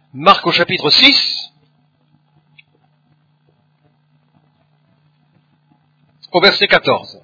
Marc au chapitre 6, au verset 14.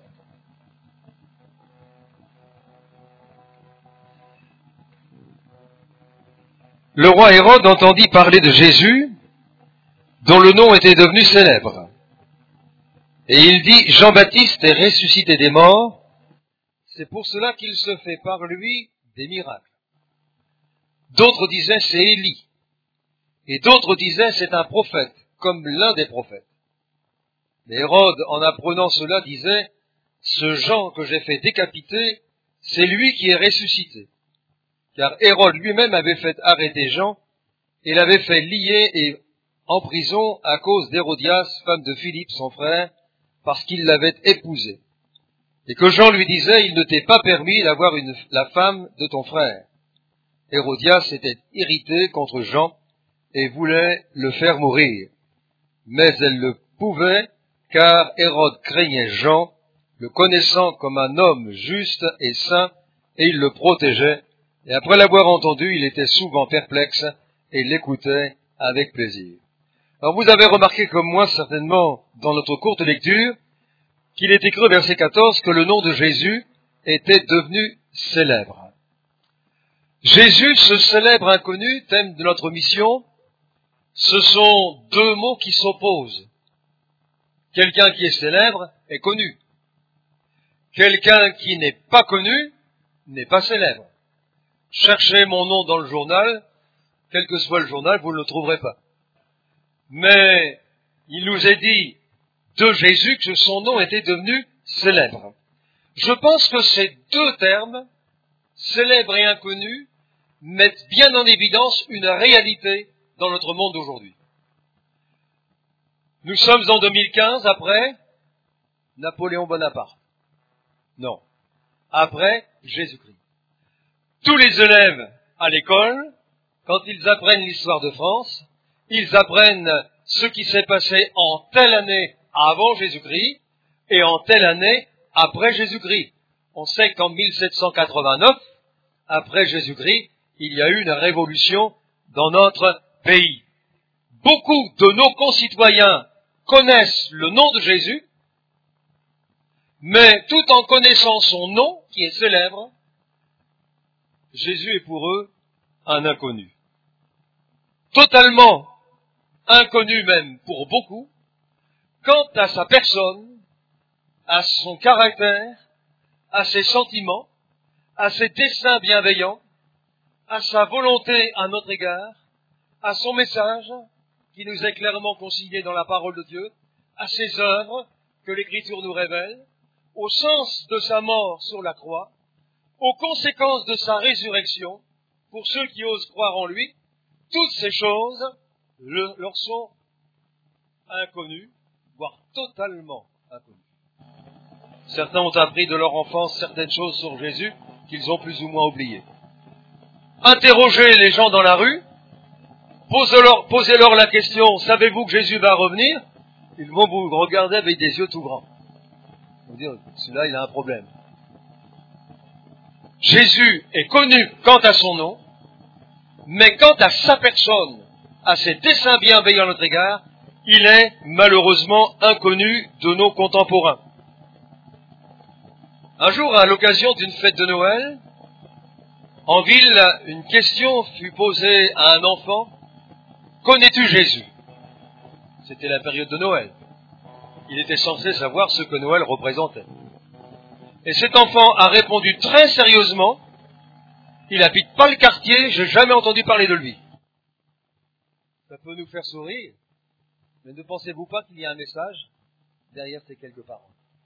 Le roi Hérode entendit parler de Jésus, dont le nom était devenu célèbre. Et il dit, Jean-Baptiste est ressuscité des morts, c'est pour cela qu'il se fait par lui des miracles. D'autres disaient, c'est Élie. Et d'autres disaient, c'est un prophète, comme l'un des prophètes. Mais Hérode, en apprenant cela, disait, ce Jean que j'ai fait décapiter, c'est lui qui est ressuscité. Car Hérode lui-même avait fait arrêter Jean et l'avait fait lier et en prison à cause d'Hérodias, femme de Philippe, son frère, parce qu'il l'avait épousée. Et que Jean lui disait, il ne t'est pas permis d'avoir la femme de ton frère. Hérodias était irritée contre Jean et voulait le faire mourir. Mais elle le pouvait, car Hérode craignait Jean, le connaissant comme un homme juste et saint, et il le protégeait. Et après l'avoir entendu, il était souvent perplexe et l'écoutait avec plaisir. Alors vous avez remarqué comme moi, certainement, dans notre courte lecture, qu'il est écrit au verset 14 que le nom de Jésus était devenu célèbre. Jésus, ce célèbre inconnu, thème de notre mission, ce sont deux mots qui s'opposent. Quelqu'un qui est célèbre est connu. Quelqu'un qui n'est pas connu n'est pas célèbre. Cherchez mon nom dans le journal, quel que soit le journal, vous ne le trouverez pas. Mais il nous est dit de Jésus que son nom était devenu célèbre. Je pense que ces deux termes, célèbre et inconnu, mettent bien en évidence une réalité dans notre monde d'aujourd'hui. Nous sommes en 2015 après Napoléon Bonaparte. Non, après Jésus-Christ. Tous les élèves à l'école, quand ils apprennent l'histoire de France, ils apprennent ce qui s'est passé en telle année avant Jésus-Christ et en telle année après Jésus-Christ. On sait qu'en 1789, après Jésus-Christ, il y a eu une révolution dans notre pays. Beaucoup de nos concitoyens connaissent le nom de Jésus, mais tout en connaissant son nom, qui est célèbre, Jésus est pour eux un inconnu. Totalement inconnu même pour beaucoup, quant à sa personne, à son caractère, à ses sentiments, à ses desseins bienveillants, à sa volonté à notre égard, à son message, qui nous est clairement consigné dans la parole de Dieu, à ses œuvres que l'Écriture nous révèle, au sens de sa mort sur la croix, aux conséquences de sa résurrection, pour ceux qui osent croire en lui, toutes ces choses leur sont inconnues, voire totalement inconnues. Certains ont appris de leur enfance certaines choses sur Jésus qu'ils ont plus ou moins oubliées. Interrogez les gens dans la rue, posez-leur la question, savez-vous que Jésus va revenir? Ils vont vous regarder avec des yeux tout grands. Ils vont dire, celui-là, il a un problème. Jésus est connu quant à son nom, mais quant à sa personne, à ses desseins bienveillants à notre égard, il est malheureusement inconnu de nos contemporains. Un jour, à l'occasion d'une fête de Noël, en ville, une question fut posée à un enfant. Connais-tu Jésus? C'était la période de Noël. Il était censé savoir ce que Noël représentait. Et cet enfant a répondu très sérieusement, il n'habite pas le quartier, j'ai jamais entendu parler de lui. Ça peut nous faire sourire, mais ne pensez-vous pas qu'il y a un message derrière ces quelques paroles?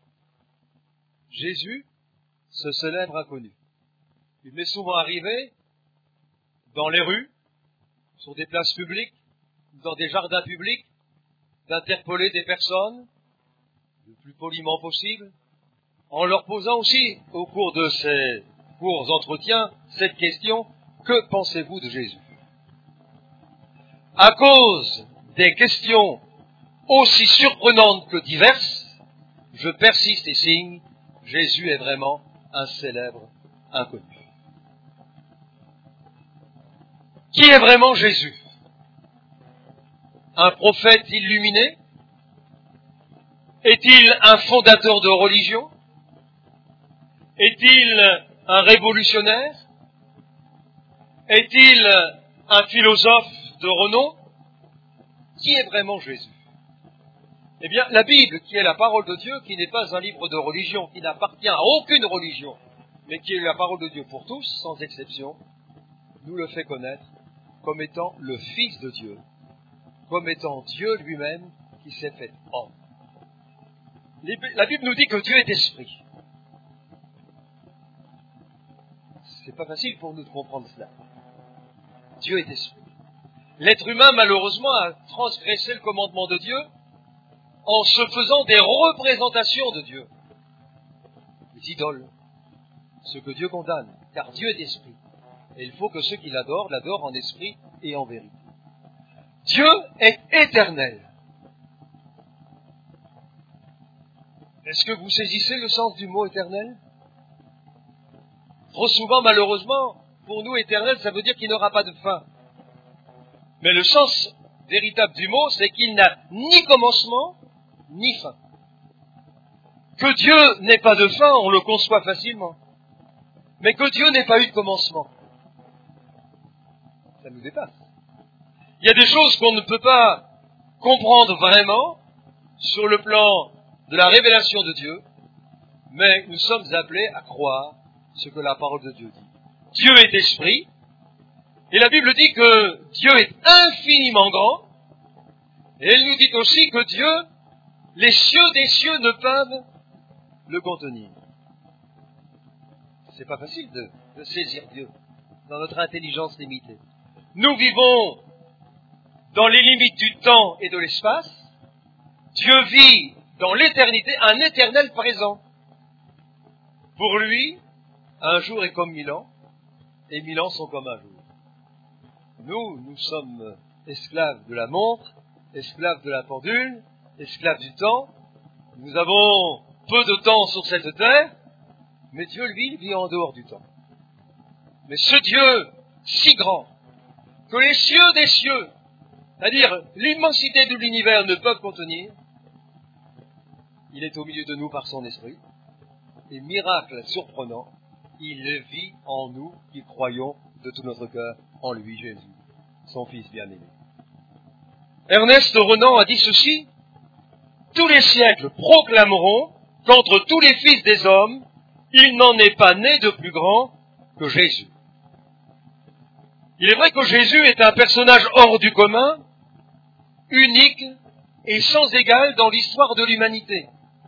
Jésus, ce célèbre inconnu. Il m'est souvent arrivé, dans les rues, sur des places publiques, dans des jardins publics, d'interpeller des personnes, le plus poliment possible, en leur posant aussi, au cours de ces courts entretiens, cette question, que pensez-vous de Jésus? À cause des questions aussi surprenantes que diverses, je persiste et signe, Jésus est vraiment un célèbre inconnu. Qui est vraiment Jésus? un prophète illuminé? Est-il un fondateur de religion? Est-il un révolutionnaire? Est-il un philosophe de renom? Qui est vraiment Jésus? Eh bien, la Bible, qui est la parole de Dieu, qui n'est pas un livre de religion, qui n'appartient à aucune religion, mais qui est la parole de Dieu pour tous, sans exception, nous le fait connaître comme étant le Fils de Dieu, comme étant Dieu lui-même qui s'est fait homme. La Bible nous dit que Dieu est esprit. C'est pas facile pour nous de comprendre cela. Dieu est esprit. L'être humain, malheureusement, a transgressé le commandement de Dieu en se faisant des représentations de Dieu. Des idoles. Ce que Dieu condamne, car Dieu est esprit. Et il faut que ceux qui l'adorent, l'adorent en esprit et en vérité. Dieu est éternel. Est-ce que vous saisissez le sens du mot éternel? Trop souvent, malheureusement, pour nous, éternel, ça veut dire qu'il n'aura pas de fin. Mais le sens véritable du mot, c'est qu'il n'a ni commencement, ni fin. Que Dieu n'ait pas de fin, on le conçoit facilement. Mais que Dieu n'ait pas eu de commencement, ça nous dépasse. Il y a des choses qu'on ne peut pas comprendre vraiment sur le plan de la révélation de Dieu, mais nous sommes appelés à croire ce que la parole de Dieu dit. Dieu est esprit, et la Bible dit que Dieu est infiniment grand, et elle nous dit aussi que Dieu, les cieux des cieux ne peuvent le contenir. C'est pas facile de saisir Dieu dans notre intelligence limitée. Nous vivons dans les limites du temps et de l'espace. Dieu vit dans l'éternité, un éternel présent. Pour lui, un jour est comme 1000 ans, et 1000 ans sont comme un jour. Nous sommes esclaves de la montre, esclaves de la pendule, esclaves du temps. Nous avons peu de temps sur cette terre, mais Dieu, lui, vit en dehors du temps. Mais ce Dieu si grand, que les cieux des cieux, c'est-à-dire l'immensité de l'univers, ne peuvent contenir, il est au milieu de nous par son esprit, et miracle surprenant, il vit en nous qui croyons de tout notre cœur en lui, Jésus, son Fils bien-aimé. Ernest Renan a dit ceci: tous les siècles proclameront qu'entre tous les fils des hommes, il n'en est pas né de plus grand que Jésus. Il est vrai que Jésus est un personnage hors du commun, unique et sans égal dans l'histoire de l'humanité.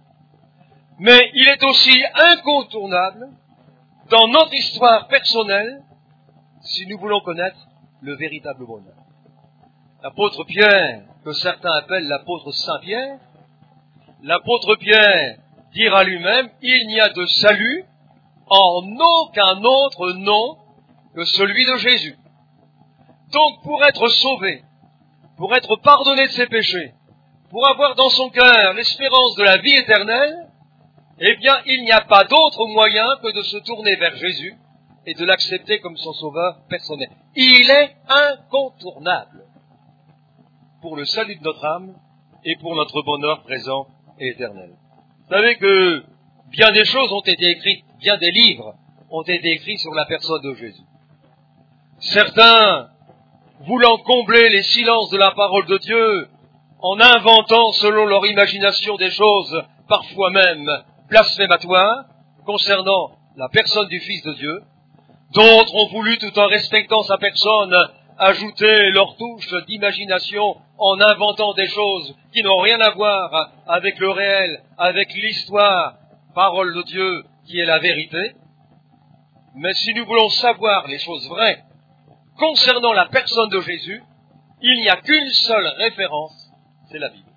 Mais il est aussi incontournable dans notre histoire personnelle si nous voulons connaître le véritable bonheur. L'apôtre Pierre, que certains appellent l'apôtre Saint-Pierre, l'apôtre Pierre dira lui-même: il n'y a de salut en aucun autre nom que celui de Jésus. Donc pour être sauvé, pour être pardonné de ses péchés, pour avoir dans son cœur l'espérance de la vie éternelle, eh bien il n'y a pas d'autre moyen que de se tourner vers Jésus et de l'accepter comme son sauveur personnel. Il est incontournable pour le salut de notre âme et pour notre bonheur présent et éternel. Vous savez que bien des choses ont été écrites, bien des livres ont été écrits sur la personne de Jésus. Certains, voulant combler les silences de la parole de Dieu, en inventant selon leur imagination des choses, parfois même blasphématoires, concernant la personne du Fils de Dieu. D'autres ont voulu, tout en respectant sa personne, ajouter leur touche d'imagination en inventant des choses qui n'ont rien à voir avec le réel, avec l'histoire, parole de Dieu qui est la vérité. Mais si nous voulons savoir les choses vraies concernant la personne de Jésus, il n'y a qu'une seule référence, c'est la Bible.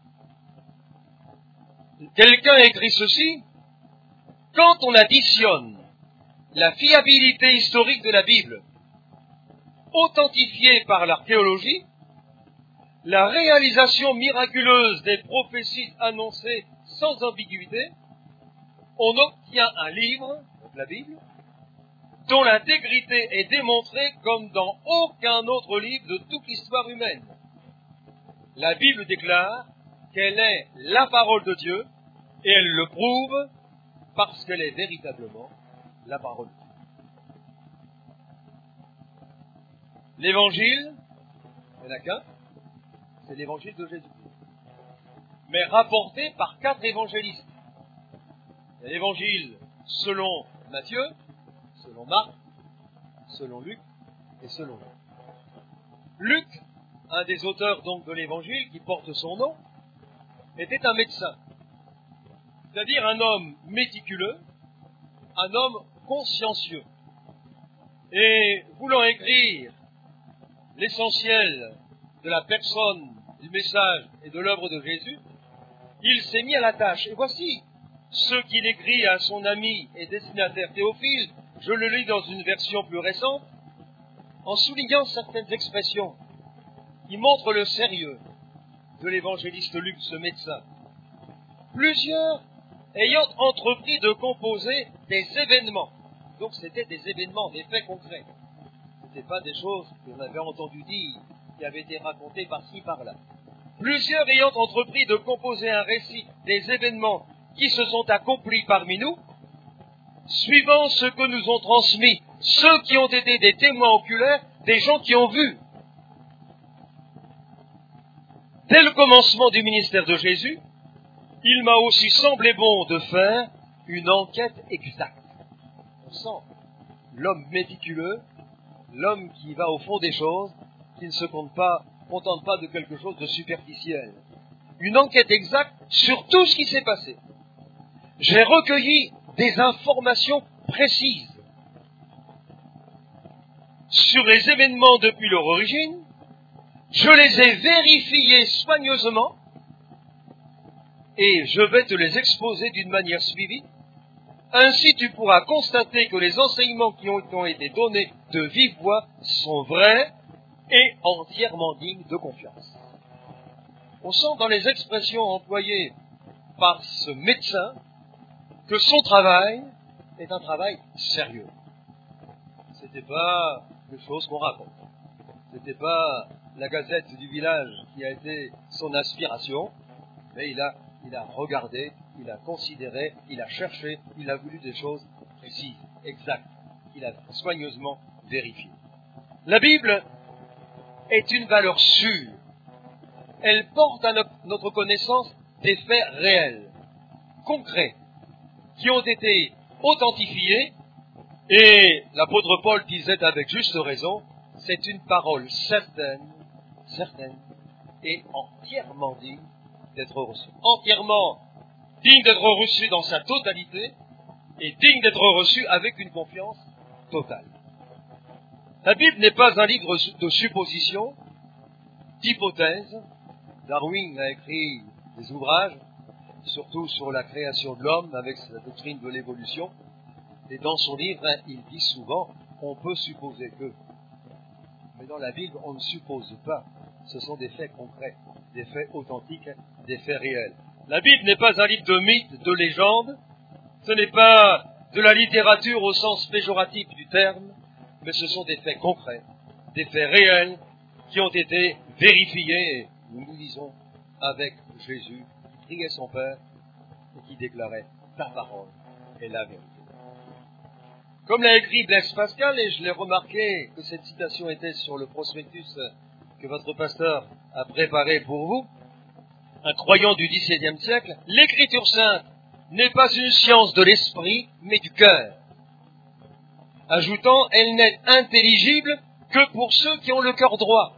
Quelqu'un écrit ceci: quand on additionne la fiabilité historique de la Bible, authentifiée par l'archéologie, la réalisation miraculeuse des prophéties annoncées sans ambiguïté, on obtient un livre, la Bible, dont l'intégrité est démontrée comme dans aucun autre livre de toute l'histoire humaine. La Bible déclare qu'elle est la parole de Dieu, et elle le prouve parce qu'elle est véritablement la parole de Dieu. L'évangile, il n'y en a qu'un, c'est l'évangile de Jésus-Christ, mais rapporté par 4 évangélistes. Il y a l'évangile selon Matthieu, selon Marc, selon Luc et selon Jean. Luc, un des auteurs donc de l'évangile qui porte son nom, était un médecin, c'est-à-dire un homme méticuleux, un homme consciencieux. Et voulant écrire l'essentiel de la personne, du message et de l'œuvre de Jésus, il s'est mis à la tâche. Et voici ce qu'il écrit à son ami et destinataire Théophile. Je le lis dans une version plus récente, en soulignant certaines expressions qui montrent le sérieux de l'évangéliste Luc, ce médecin. Plusieurs ayant entrepris de composer des événements. Donc c'était des événements, des faits concrets. Ce n'étaient pas des choses qu'on avait entendu dire, qui avaient été racontées par-ci, par-là. Plusieurs ayant entrepris de composer un récit des événements qui se sont accomplis parmi nous, suivant ce que nous ont transmis ceux qui ont été des témoins oculaires, des gens qui ont vu. Dès le commencement du ministère de Jésus, il m'a aussi semblé bon de faire une enquête exacte. On sent l'homme méticuleux, l'homme qui va au fond des choses, qui ne se contente pas de quelque chose de superficiel. Une enquête exacte sur tout ce qui s'est passé. J'ai recueilli des informations précises sur les événements depuis leur origine. Je les ai vérifiés soigneusement et je vais te les exposer d'une manière suivie. Ainsi, tu pourras constater que les enseignements qui ont été donnés de vive voix sont vrais et entièrement dignes de confiance. On sent dans les expressions employées par ce médecin que son travail est un travail sérieux. C'était pas quelque chose qu'on raconte. C'était pas la gazette du village qui a été son aspiration, mais il a regardé, il a considéré, il a cherché, il a voulu des choses précises, exactes, qu'il a soigneusement vérifiées. La Bible est une valeur sûre. Elle porte à notre connaissance des faits réels, concrets, qui ont été authentifiés, et l'apôtre Paul disait avec juste raison, c'est une parole certaine, et entièrement digne d'être reçue. Entièrement digne d'être reçue dans sa totalité, et digne d'être reçue avec une confiance totale. La Bible n'est pas un livre de suppositions, d'hypothèses. Darwin a écrit des ouvrages, surtout sur la création de l'homme, avec sa doctrine de l'évolution. Et dans son livre, il dit souvent, on peut supposer que. Mais dans la Bible, on ne suppose pas. Ce sont des faits concrets, des faits authentiques, des faits réels. La Bible n'est pas un livre de mythes, de légendes. Ce n'est pas de la littérature au sens péjoratif du terme, mais ce sont des faits concrets, des faits réels qui ont été vérifiés. Et nous lisons avec Jésus qui priait son Père et qui déclarait « Ta parole est la vérité ». Comme l'a écrit Blaise Pascal, et je l'ai remarqué que cette citation était sur le prospectus que votre pasteur a préparé pour vous, un croyant du XVIIe siècle, l'Écriture sainte n'est pas une science de l'esprit, mais du cœur. Ajoutant, elle n'est intelligible que pour ceux qui ont le cœur droit.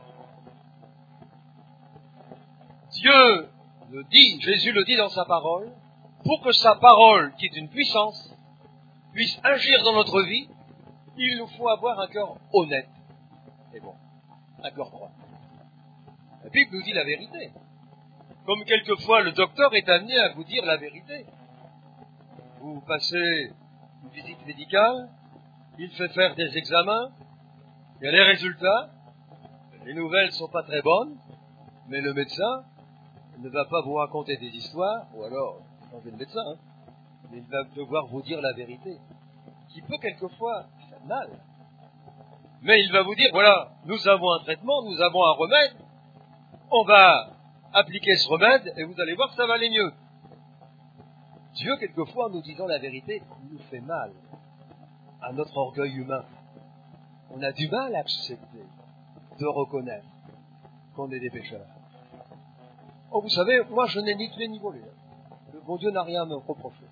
Dieu le dit, Jésus le dit dans sa parole, pour que sa parole, qui est une puissance, puisse agir dans notre vie, il nous faut avoir un cœur honnête. Et bon, un cœur droit. La Bible nous dit la vérité. Comme quelquefois le docteur est amené à vous dire la vérité. Vous passez une visite médicale, il fait faire des examens, il y a les résultats, les nouvelles ne sont pas très bonnes, mais le médecin ne va pas vous raconter des histoires, ou alors, changez de médecin, mais il va devoir vous dire la vérité, qui peut quelquefois faire mal. Mais il va vous dire, voilà, nous avons un traitement, nous avons un remède, on va appliquez ce remède et vous allez voir que ça va aller mieux. Dieu, quelquefois, en nous disant la vérité, nous fait mal à notre orgueil humain. On a du mal à accepter de reconnaître qu'on est des pécheurs. Oh, vous savez, moi je n'ai ni tué ni volé. Le bon Dieu n'a rien à me reprocher.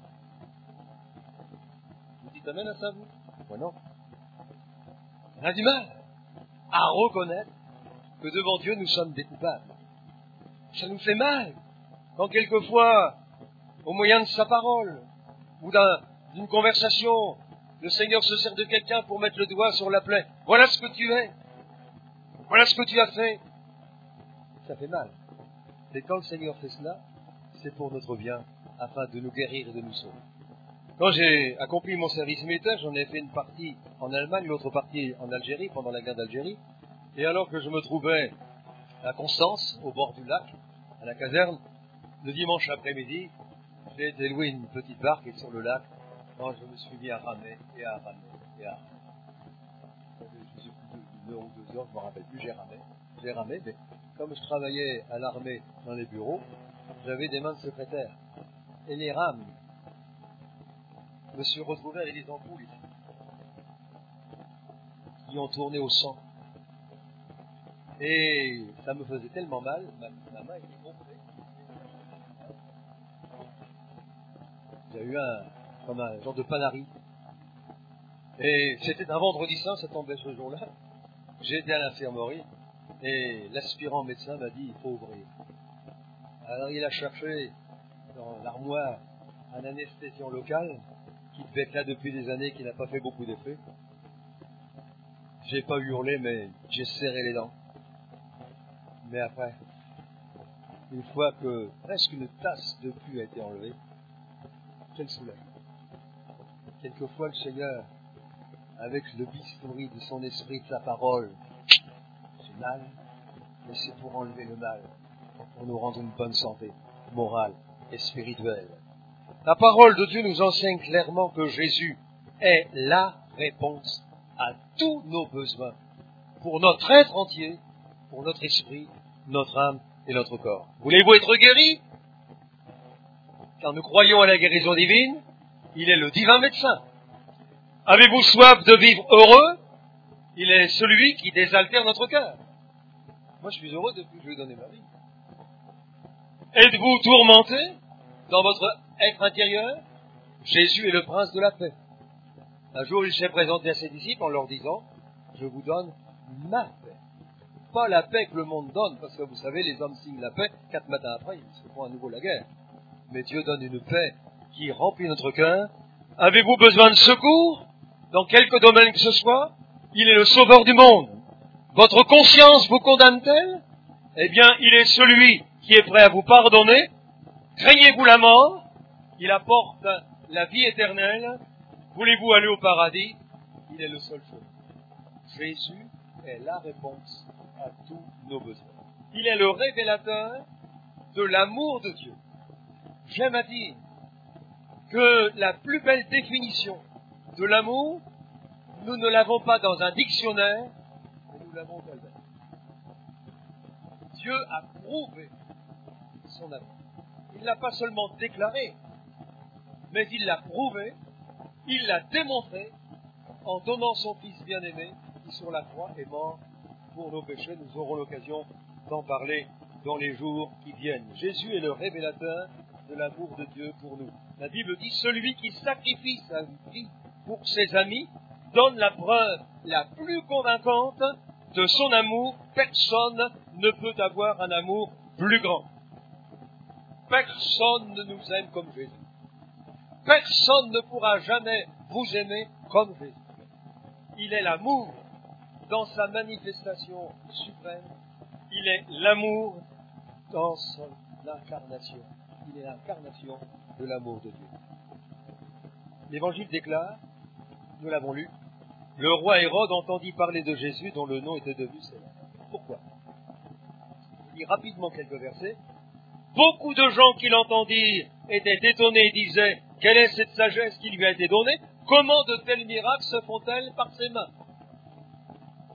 Vous dites amen à ça, vous? Moi non. On a du mal à reconnaître que devant Dieu nous sommes des coupables. Ça nous fait mal quand quelquefois, au moyen de sa parole ou d'une conversation, le Seigneur se sert de quelqu'un pour mettre le doigt sur la plaie. Voilà ce que tu es. Voilà ce que tu as fait. Ça fait mal. Mais quand le Seigneur fait cela, c'est pour notre bien, afin de nous guérir et de nous sauver. Quand j'ai accompli mon service militaire, j'en ai fait une partie en Allemagne, l'autre partie en Algérie, pendant la guerre d'Algérie. Et alors que je me trouvais à Constance, au bord du lac, à la caserne, le dimanche après-midi, j'ai été louer une petite barque et sur le lac, quand je me suis mis à ramer et à ramer et à ramer. Je suis plus d'1 heure ou 2 heures, je ne me rappelle plus, j'ai ramé, mais comme je travaillais à l'armée dans les bureaux, j'avais des mains de secrétaire. Et les rames, je me suis retrouvé avec des ampoules ici, qui ont tourné au sang. Et ça me faisait tellement mal, ma main était gonflée. J'ai eu comme un genre de panarie. Et c'était un vendredi saint, ça tombait ce jour-là. J'ai été à l'infirmerie et l'aspirant médecin m'a dit il faut ouvrir. Alors il a cherché dans l'armoire un anesthésiant local qui devait être là depuis des années, qui n'a pas fait beaucoup d'effet. J'ai pas hurlé, mais j'ai serré les dents. Mais après, une fois que presque une tasse de pus a été enlevée, quel soulagement. Quelquefois le Seigneur, avec le bistouri de son esprit, de sa parole, c'est mal, mais c'est pour enlever le mal, pour nous rendre une bonne santé morale et spirituelle. La parole de Dieu nous enseigne clairement que Jésus est la réponse à tous nos besoins, pour notre être entier, pour notre esprit, notre âme et notre corps. Voulez-vous être guéri? Car nous croyons à la guérison divine, il est le divin médecin. Avez-vous soif de vivre heureux? Il est celui qui désaltère notre cœur. Moi, je suis heureux depuis que je lui ai donné ma vie. Êtes-vous tourmenté dans votre être intérieur? Jésus est le prince de la paix. Un jour, il s'est présenté à ses disciples en leur disant, je vous donne ma paix. Pas la paix que le monde donne, parce que vous savez, les hommes signent la paix, 4 matins après, ils se font à nouveau la guerre. Mais Dieu donne une paix qui remplit notre cœur. Avez-vous besoin de secours? Dans quelque domaine que ce soit, il est le sauveur du monde. Votre conscience vous condamne-t-elle? Eh bien, il est celui qui est prêt à vous pardonner. Craignez-vous la mort? Il apporte la vie éternelle. Voulez-vous aller au paradis? Il est le seul chemin. Jésus est la réponse à tous nos besoins. Il est le révélateur de l'amour de Dieu. J'aime à dire que la plus belle définition de l'amour, nous ne l'avons pas dans un dictionnaire, mais nous l'avons au Calvaire. Dieu a prouvé son amour. Il ne l'a pas seulement déclaré, mais il l'a prouvé, il l'a démontré en donnant son Fils bien-aimé qui sur la croix est mort pour nos péchés. Nous aurons l'occasion d'en parler dans les jours qui viennent. Jésus est le révélateur de l'amour de Dieu pour nous. La Bible dit, celui qui sacrifie sa vie pour ses amis donne la preuve la plus convaincante de son amour. Personne ne peut avoir un amour plus grand. Personne ne nous aime comme Jésus. Personne ne pourra jamais vous aimer comme Jésus. Il est l'amour dans sa manifestation suprême. Il est l'amour dans son incarnation. Il est l'incarnation de l'amour de Dieu. L'Évangile déclare, nous l'avons lu, le roi Hérode entendit parler de Jésus dont le nom était devenu célèbre. Pourquoi? Je lis rapidement quelques versets. Beaucoup de gens qui l'entendirent étaient étonnés et disaient, quelle est cette sagesse qui lui a été donnée? Comment de tels miracles se font-elles par ses mains?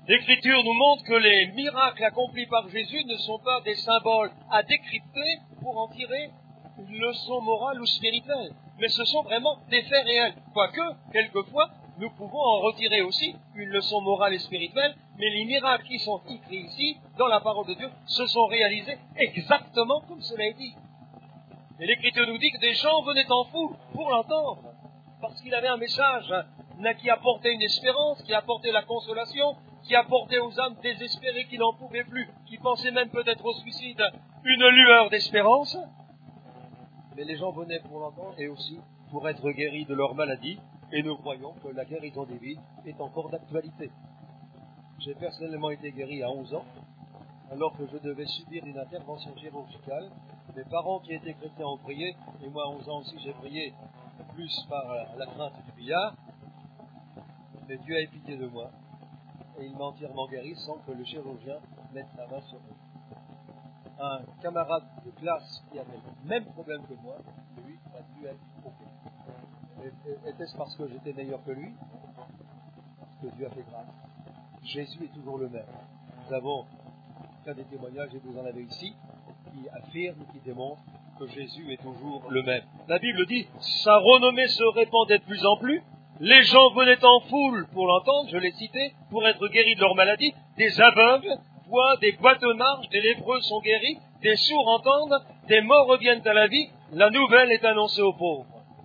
L'Écriture nous montre que les miracles accomplis par Jésus ne sont pas des symboles à décrypter pour en tirer une leçon morale ou spirituelle, mais ce sont vraiment des faits réels. Quoique, quelquefois, nous pouvons en retirer aussi une leçon morale et spirituelle, mais les miracles qui sont écrits ici, dans la parole de Dieu, se sont réalisés exactement comme cela est dit. Et l'Écriture nous dit que des gens venaient en foule pour l'entendre, parce qu'il avait un message qui apportait une espérance, qui apportait la consolation, qui apportait aux âmes désespérées qui n'en pouvaient plus, qui pensaient même peut-être au suicide, une lueur d'espérance. Mais les gens venaient pour l'entendre et aussi pour être guéris de leur maladie, et nous croyons que la guérison divine est encore d'actualité. J'ai personnellement été guéri à 11 ans, alors que je devais subir une intervention chirurgicale. Mes parents qui étaient chrétiens ont prié, et moi à 11 ans aussi j'ai prié, plus par la crainte du billard. Mais Dieu a eu pitié de moi, et il m'a entièrement guéri sans que le chirurgien mette sa main sur moi. Un camarade de classe qui avait le même problème que moi, lui, a dû être opéré. Était-ce parce que j'étais meilleur que lui? Parce que Dieu a fait grâce. Jésus est toujours le même. Nous avons plein des témoignages, et vous en avez ici, qui affirment, qui démontrent que Jésus est toujours le même. La Bible dit, sa renommée se répandait de plus en plus, les gens venaient en foule pour l'entendre, je l'ai cité, pour être guéris de leur maladie, des aveugles voient, des boiteux-marches, des lépreux sont guéris, des sourds entendent, des morts reviennent à la vie, la nouvelle est annoncée aux pauvres.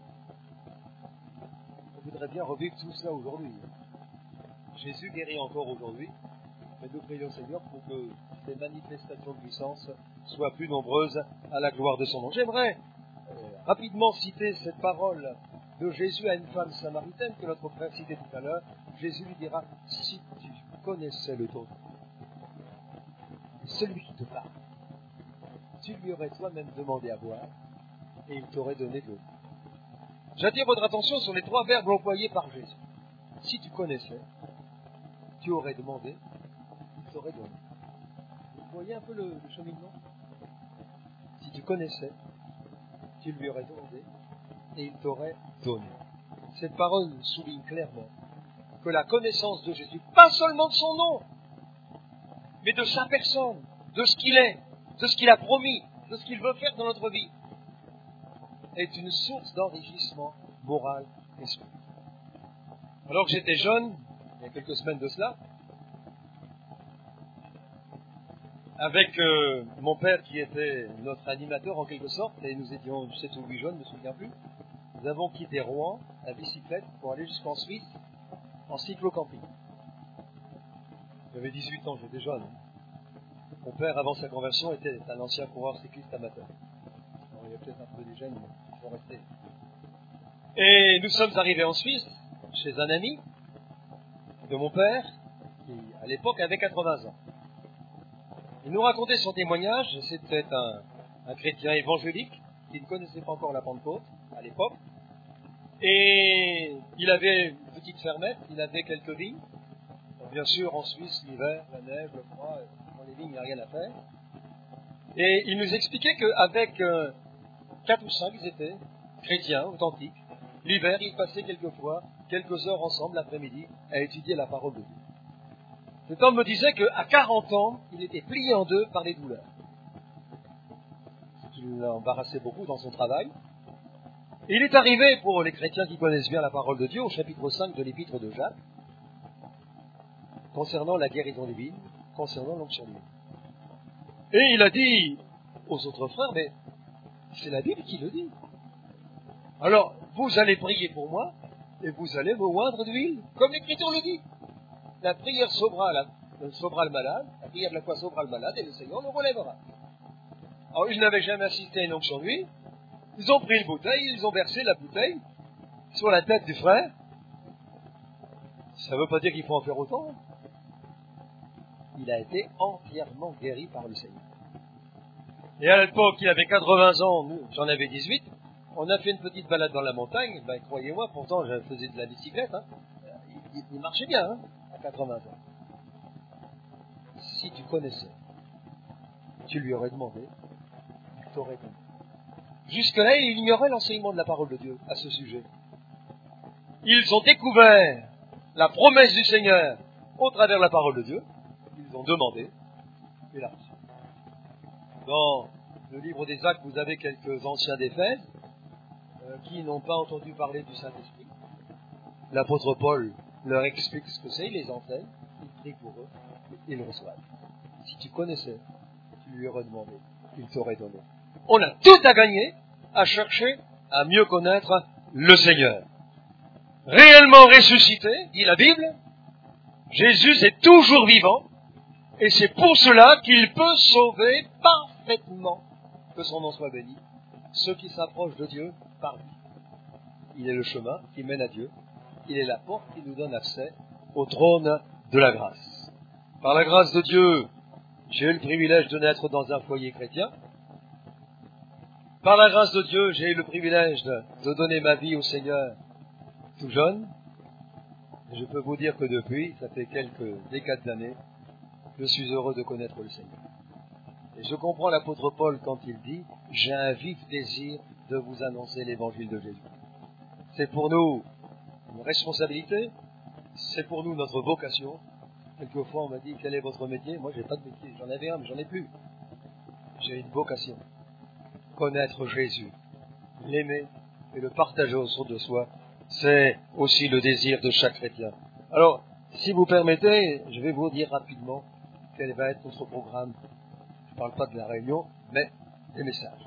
On voudrait bien revivre tout cela aujourd'hui. Jésus guérit encore aujourd'hui, mais nous prions Seigneur pour que ces manifestations de puissance soient plus nombreuses à la gloire de son nom. J'aimerais rapidement citer cette parole de Jésus à une femme samaritaine que notre frère citait tout à l'heure. Jésus lui dira, si tu connaissais le don, celui qui te parle, tu lui aurais toi-même demandé à boire et il t'aurait donné de l'eau. J'attire votre attention sur les 3 verbes employés par Jésus. Si tu connaissais, tu aurais demandé, il t'aurait donné. Vous voyez un peu le cheminement? Si tu connaissais, tu lui aurais demandé et il t'aurait donné. Cette parole souligne clairement que la connaissance de Jésus, pas seulement de son nom, mais de sa personne, de ce qu'il est, de ce qu'il a promis, de ce qu'il veut faire dans notre vie, est une source d'enrichissement moral et spirituel. Alors que j'étais jeune, il y a quelques semaines de cela, avec mon père qui était notre animateur en quelque sorte, et nous étions 7 ou 8 jeunes, je ne me souviens plus, nous avons quitté Rouen à bicyclette pour aller jusqu'en Suisse en cyclo-camping. J'avais 18 ans, j'étais jeune. Mon père, avant sa conversion, était un ancien coureur cycliste amateur. Alors, il y a peut-être un peu des jeunes, mais ils sont restés. Et nous sommes arrivés en Suisse, chez un ami de mon père, qui à l'époque avait 80 ans. Il nous racontait son témoignage. C'était un chrétien évangélique qui ne connaissait pas encore la Pentecôte à l'époque. Et il avait une petite fermette, il avait quelques vignes. Donc, bien sûr, en Suisse, l'hiver, la neige, le froid, dans les vignes, il n'y a rien à faire. Et il nous expliquait qu'avec 4 ou 5, ils étaient chrétiens, authentiques. L'hiver, ils passaient quelquefois quelques heures ensemble l'après-midi à étudier la parole de Dieu. Cet homme me disait qu'à 40 ans, il était plié en deux par les douleurs. Ce qui l'embarrassait beaucoup dans son travail. Et il est arrivé, pour les chrétiens qui connaissent bien la parole de Dieu, au chapitre 5 de l'épître de Jacques, concernant la guérison divine, concernant l'onction divine. Et il a dit aux autres frères, mais c'est la Bible qui le dit. Alors, vous allez prier pour moi, et vous allez me oindre d'huile, comme l'Écriture le dit. La prière sauvera le malade, la prière de la foi sauvera le malade, et le Seigneur le relèvera. Alors, ils n'avaient jamais assisté à une onction d'huile. Ils ont pris une bouteille, ils ont versé la bouteille sur la tête du frère. Ça ne veut pas dire qu'il faut en faire autant. Il a été entièrement guéri par le Seigneur. Et à l'époque, il avait 80 ans, nous, j'en avais 18. On a fait une petite balade dans la montagne. Ben, croyez-moi, pourtant, je faisais de la bicyclette. Hein. Il marchait bien, hein, à 80 ans. Si tu connaissais, tu lui aurais demandé, il t'aurait donné. Jusque-là, il ignorait l'enseignement de la parole de Dieu à ce sujet. Ils ont découvert la promesse du Seigneur au travers de la parole de Dieu, ils ont demandé, et là. Dans le livre des Actes, vous avez quelques anciens d'Éphèse qui n'ont pas entendu parler du Saint-Esprit. L'apôtre Paul leur explique ce que c'est, il les enseigne, il prie pour eux, et ils le reçoivent. Si tu connaissais, tu lui aurais demandé, il t'aurait donné. On a tout à gagner à chercher à mieux connaître le Seigneur. Réellement ressuscité, dit la Bible, Jésus est toujours vivant, et c'est pour cela qu'il peut sauver parfaitement, que son nom soit béni, ceux qui s'approchent de Dieu par lui. Il est le chemin qui mène à Dieu, il est la porte qui nous donne accès au trône de la grâce. Par la grâce de Dieu, j'ai eu le privilège de naître dans un foyer chrétien. Par la grâce de Dieu, j'ai eu le privilège de donner ma vie au Seigneur tout jeune. Et je peux vous dire que depuis, ça fait quelques décades d'années, je suis heureux de connaître le Seigneur. Et je comprends l'apôtre Paul quand il dit « J'ai un vif désir de vous annoncer l'évangile de Jésus ». C'est pour nous une responsabilité, c'est pour nous notre vocation. Quelquefois on m'a dit « Quel est votre métier ?» Moi j'ai pas de métier, j'en avais un mais j'en ai plus. J'ai une vocation, connaître Jésus, l'aimer et le partager autour de soi. C'est aussi le désir de chaque chrétien. Alors, si vous permettez, je vais vous dire rapidement quel va être notre programme. Je ne parle pas de la réunion, mais des messages.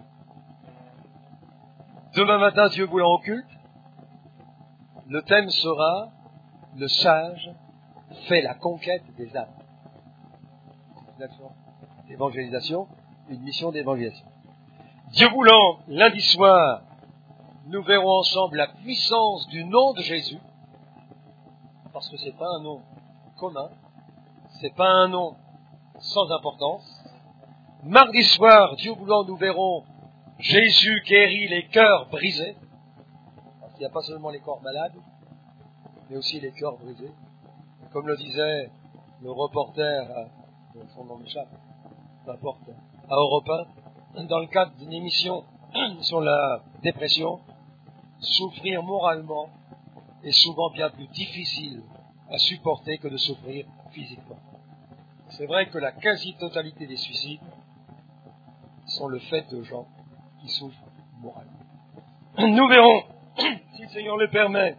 Demain matin, Dieu voulant au culte, le thème sera « Le sage fait la conquête des âmes ». Une action d'évangélisation, une mission d'évangélisation. Dieu voulant, lundi soir, nous verrons ensemble la puissance du nom de Jésus, parce que ce n'est pas un nom commun, ce n'est pas un nom sans importance. Mardi soir, Dieu voulant, nous verrons Jésus guérit les cœurs brisés, parce qu'il n'y a pas seulement les corps malades, mais aussi les cœurs brisés. Comme le disait le reporter, son nom m'échappe, n'importe, à Europe 1, dans le cadre d'une émission sur la dépression, souffrir moralement est souvent bien plus difficile à supporter que de souffrir physiquement. C'est vrai que la quasi-totalité des suicides sont le fait de gens qui souffrent moralement. Nous verrons, si le Seigneur le permet,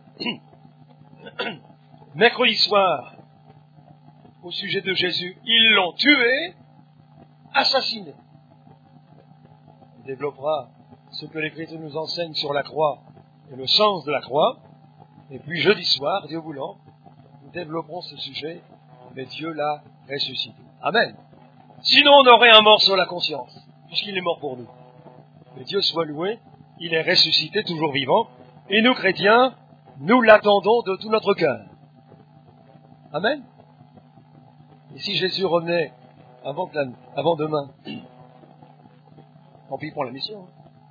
mercredi soir, au sujet de Jésus, ils l'ont tué, assassiné. On développera ce que l'Écriture nous enseigne sur la croix et le sens de la croix. Et puis jeudi soir, Dieu voulant, nous développerons ce sujet, mais Dieu l'a ressuscité. Amen. Sinon, on aurait un mort sur la conscience, puisqu'il est mort pour nous. Mais Dieu soit loué, il est ressuscité, toujours vivant, et nous, chrétiens, nous l'attendons de tout notre cœur. Amen. Et si Jésus revenait avant demain, tant pis pour la mission.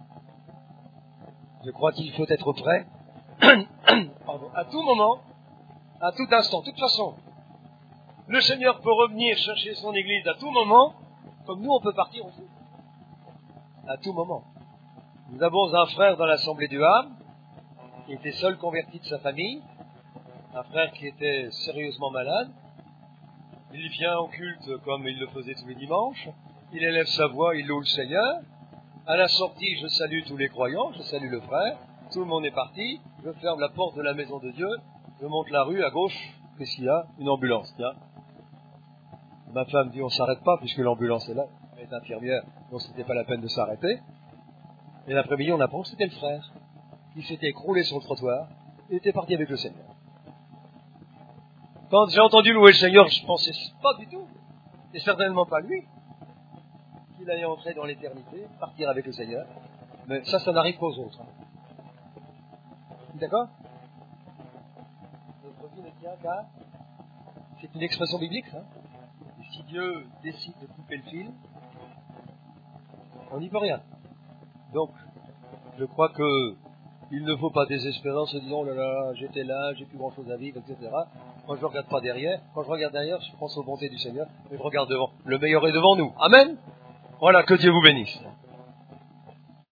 Je crois qu'il faut être prêt à tout moment, à tout instant. De toute façon, le Seigneur peut revenir chercher son Église à tout moment, comme nous on peut partir aussi. À tout moment. Nous avons un frère dans l'Assemblée du Havre, qui était seul converti de sa famille, un frère qui était sérieusement malade. Il vient au culte comme il le faisait tous les dimanches, il élève sa voix, il loue le Seigneur. À la sortie, je salue tous les croyants, je salue le frère, tout le monde est parti, je ferme la porte de la maison de Dieu, je monte la rue, à gauche, qu'est-ce qu'il y a? Une ambulance, tiens. Ma femme dit, on s'arrête pas, puisque l'ambulance est là, elle est infirmière, donc c'était pas la peine de s'arrêter. Et l'après-midi, on apprend que c'était le frère, qui s'était écroulé sur le trottoir, et était parti avec le Seigneur. Quand j'ai entendu louer le Seigneur, je pensais pas du tout, et certainement pas lui, qu'il allait entrer dans l'éternité, partir avec le Seigneur. Mais ça n'arrive pas aux autres. D'accord? Notre vie ne tient qu'à... C'est une expression biblique, ça. Et si Dieu décide de couper le fil, on n'y peut rien. Donc, je crois que il ne faut pas désespérer en se disant, oh là là, j'étais là, j'ai plus grand chose à vivre, etc. Quand je ne regarde pas derrière, quand je regarde derrière, je pense aux bontés du Seigneur, et je regarde devant. Le meilleur est devant nous. Amen. Voilà, que Dieu vous bénisse.